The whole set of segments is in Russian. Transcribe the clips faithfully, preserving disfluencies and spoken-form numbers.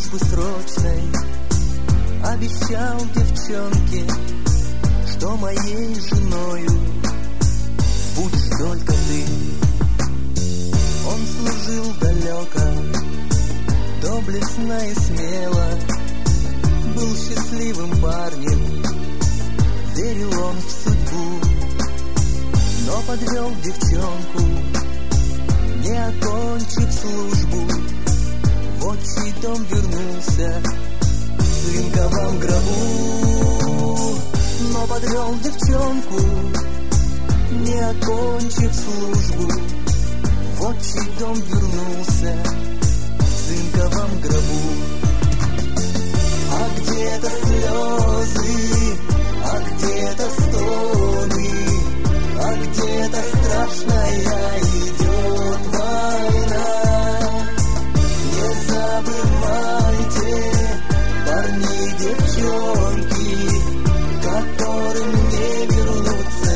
дружбы срочной обещал девчонке, что моей женою будешь только ты. Он служил далеко, доблестно и смело, был счастливым парнем, верил он в судьбу, но подвел девчонку, не окончив службу. В отчий дом вернулся в цинковом гробу, но подвел девчонку, не окончив службу. В отчий дом вернулся в цинковом гробу. А где-то слезы, а где-то стоны, а где-то страшная идет война. Не забывайте, парни и девчонки, которым не вернуться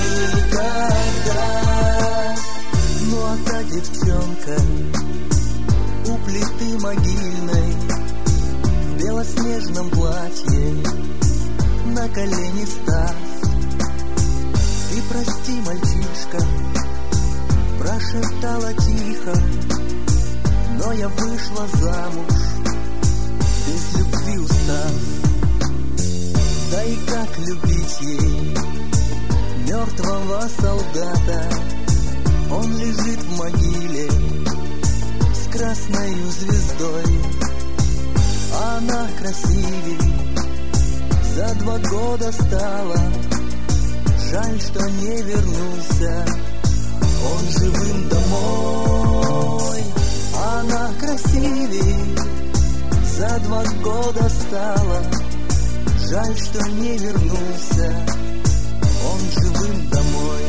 никогда. Ну а та девчонка у плиты могильной в белоснежном платье, на колени став: ты прости, мальчишка, прошептала тихо, но я вышла замуж, без любви устав. Да и как любить ей мертвого солдата? Он лежит в могиле с красною звездой, а она красивей за два года стала. Жаль, что не вернулся он живым домой. Она красивей за два года стала. Жаль, что не вернулся он живым домой.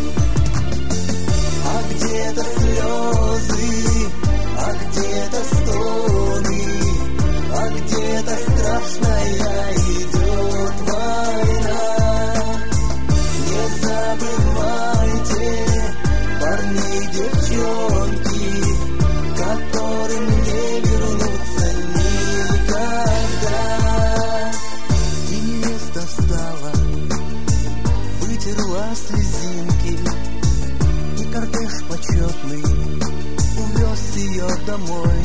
А где-то слезы, а где-то стоны, а где-то страшная идет война. Не забывайте, парни и девчонки, которым не вернуться никогда. И невеста встала, вытерла слезинки, и кортеж почетный увез ее домой.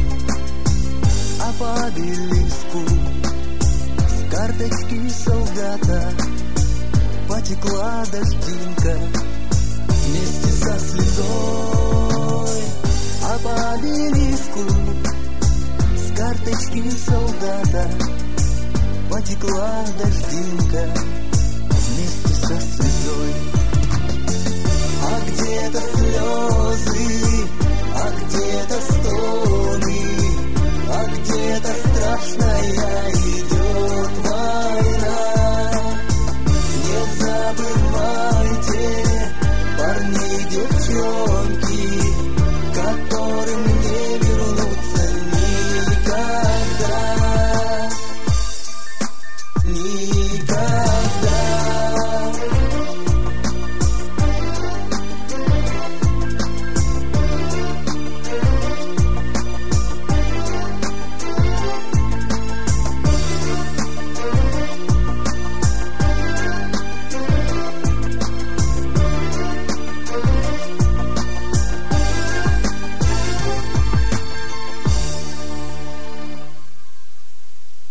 А по обелиску с карточки солдата потекла дождинка вместе со слезой. А по обелиску с карточки солдата потекла дождинка вместе со слезой. А где-то слезы, а где-то стоны, а где-то страшная